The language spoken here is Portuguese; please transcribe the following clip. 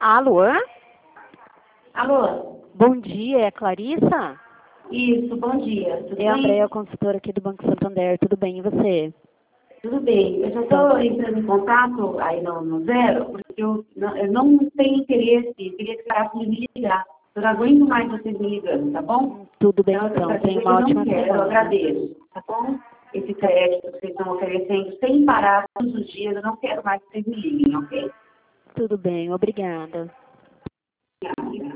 Alô? Alô? Bom dia, é a Clarissa? Isso, bom dia. Tudo bem? É a Andréia, consultora aqui do Banco Santander. Tudo bem, e você? Tudo bem. Eu já estou entrando em contato aí no Zero, porque eu não tenho interesse, queria que parasse de me ligar. Eu não aguento mais vocês me ligando, tá bom? Tudo bem, Então, então. para Tenha dizer que uma eu não ótima quero, eu semana. agradeço, tá bom? Esse crédito que vocês estão oferecendo sem parar todos os dias, eu não quero mais que vocês me liguem, ok? Tudo bem, obrigada.